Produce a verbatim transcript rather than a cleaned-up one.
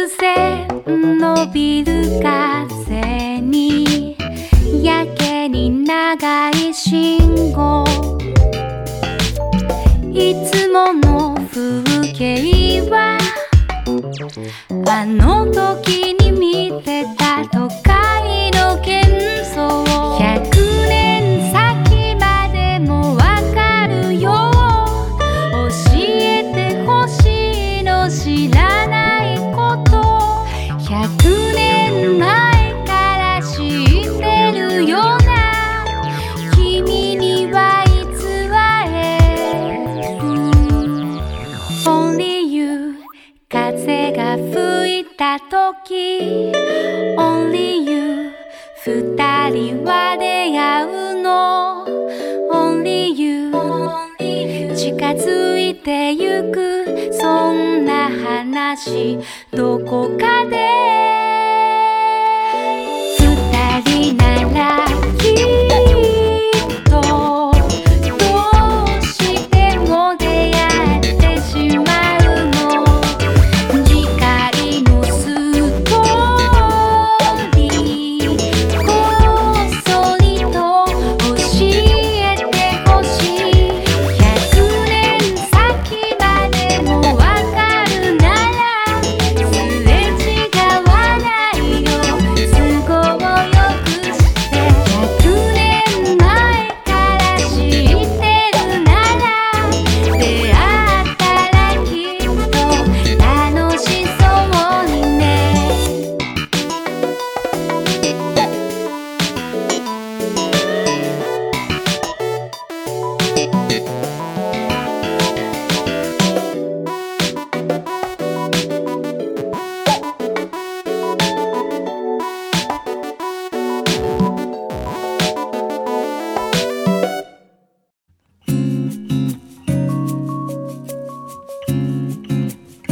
線伸びる風にやけに長い信号、いつもの風景はあの時に見てた都会の幻想、ひゃくねん先までもわかるよ、教えてほしいの知らないこと、ひゃくねんまえから知ってるような君には偽れる。 Only you 風が吹いた時 Only you 二人は出会うの Only you 近づいてゆくそんな話どこかで